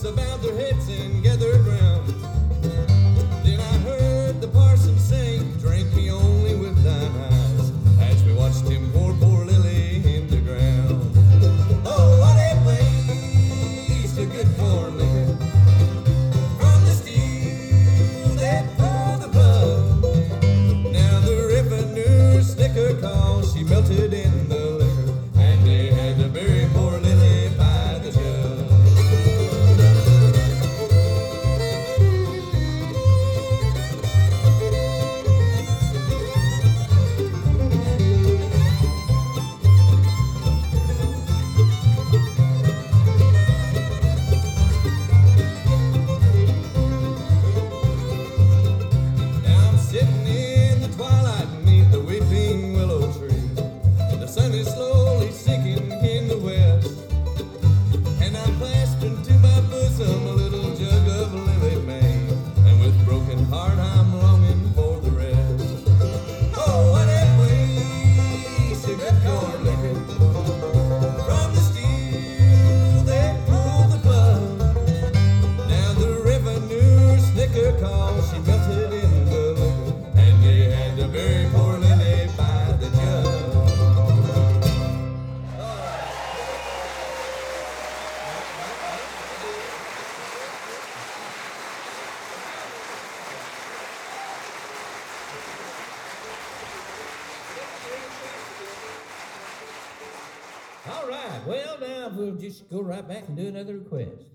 folks bowed their heads and gathered round. Then I heard the parson sing, "Drink me only with thine eyes," as we watched him pour poor Lily in the ground. Oh, what a waste of good corn liquor. From the steel they pulled the plug. Now the revenue snicker, 'cause she melted in the liquor, and they had to bury poor Lily by the jug. Now I'm sitting in the twilight beneath the weeping willow tree. The sun is slowly sinking in the west, and I'm clasping to my bosom a little jug of Lily May, and with broken heart I'm longing for the rest. Oh, what a waste of good corn liquor. From the steel they pulled the plug. Now the revenue snicker, 'cause she melted in the liquor, and they had to bury poor Lily by the jug. All right, well, now we'll just go right back and do another request.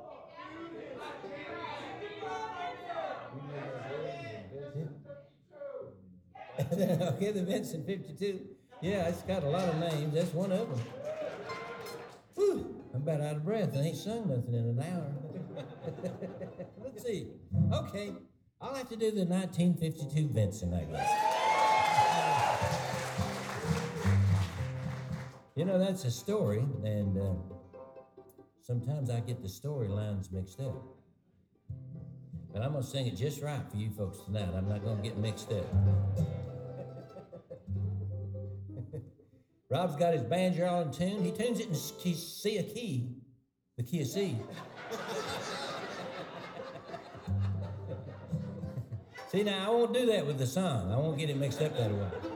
Okay, the Vincent 52. Yeah, it's got a lot of names. That's one of them. Whew, I'm about out of breath. I ain't sung nothing in an hour. Let's see. Okay, I'll have to do the 1952 Vincent, I guess. You know, that's a story, and sometimes I get the storylines mixed up. But I'm going to sing it just right for you folks tonight. I'm not going to get mixed up. Rob's got his banjo all in tune. He tunes it in C, a key, the key of C. See, now I won't do that with the song. I won't get it mixed up that way.